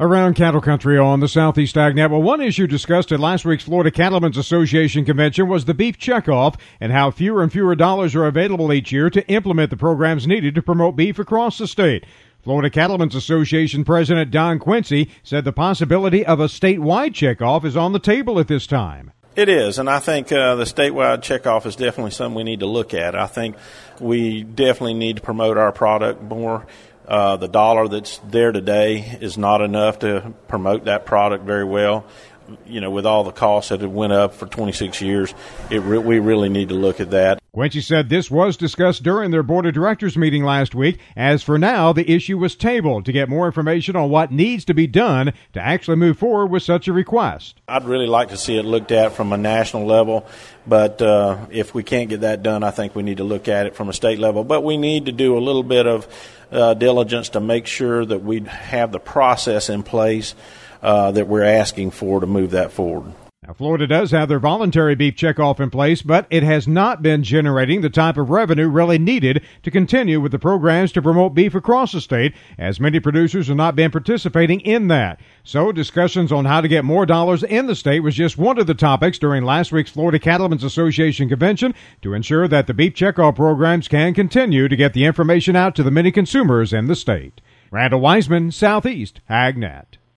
Around cattle country on the Southeast AgNet. Well, one issue discussed at last week's Florida Cattlemen's Association convention was the beef checkoff and how fewer and fewer dollars are available each year to implement the programs needed to promote beef across the state. Florida Cattlemen's Association President Don Quincy said the possibility of a statewide checkoff is on the table at this time. It is, and I think the statewide checkoff is definitely something we need to look at. I think we definitely need to promote our product more. The dollar that's there today is not enough to promote that product very well. You know, with all the costs that have went up for 26 years, we really need to look at that. Quincy said this was discussed during their board of directors meeting last week. As for now, the issue was tabled to get more information on what needs to be done to actually move forward with such a request. I'd really like to see it looked at from a national level, but if we can't get that done, I think we need to look at it from a state level. But we need to do a little bit of diligence to make sure that we have the process in place that we're asking for to move that forward. Now, Florida does have their voluntary beef checkoff in place, but it has not been generating the type of revenue really needed to continue with the programs to promote beef across the state, as many producers have not been participating in that. So discussions on how to get more dollars in the state was just one of the topics during last week's Florida Cattlemen's Association convention to ensure that the beef checkoff programs can continue to get the information out to the many consumers in the state. Randall Wiseman, Southeast AgNet.